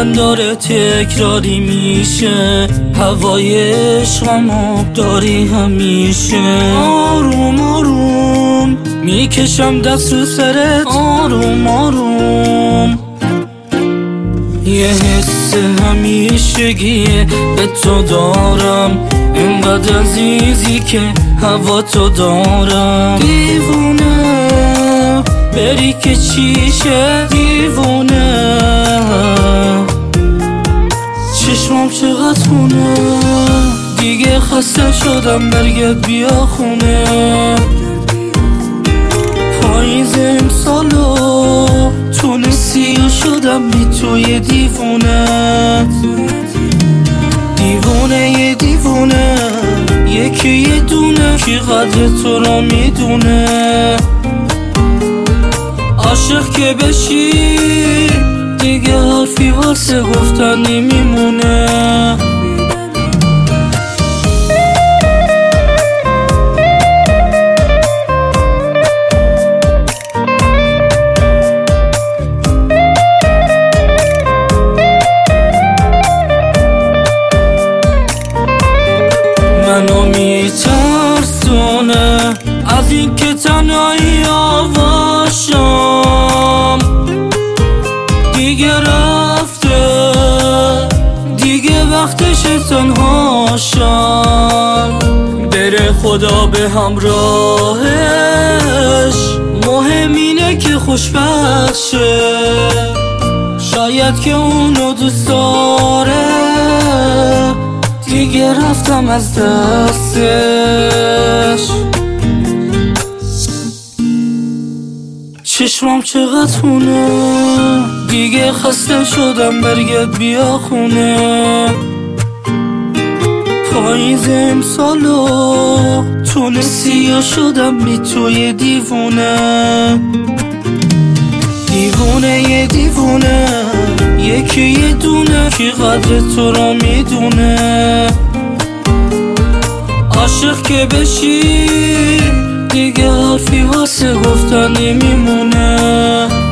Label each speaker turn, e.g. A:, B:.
A: من داره تکراری میشه، هوای عشقمو داری همیشه. آروم آروم میکشم دست رو سرت، آروم آروم. یه حس همیشگیه به تو دارم، اینقدر عزیزی که هوا تو دارم. دیوونه بری که چیشه، دیوونه چشمام چقدر خونه، دیگه خسته شدم برگرد بیا خونه. پاییز امسالو تونستی و شدم بی توی دیوونه. دیوونه یه دیوونه، یکی یه دونه کی قدر تو را میدونه. عاشق که بشی دیگه حرفی واسه گفتن نمیمونه. منو میترسونه از این که تنهایی آواشم، دیگه رفته دیگه وقتش تنهاشم. بره خدا به همراهش، مهم اینه که خوشبخت شه. شاید که اونو دوست داره، دیگه رفتم از دستش. چشمام چقدر خونه، دیگه خسته شدم برگرد بیا خونه. پاییز امسالو تونستی و شدم بی توی دیوونه. دیوونه یه دیوونه، یکی یه دونه کی قدر تو را میدونه. عاشق که بشی دیگه حرفی واسه گفتن نمیمونه.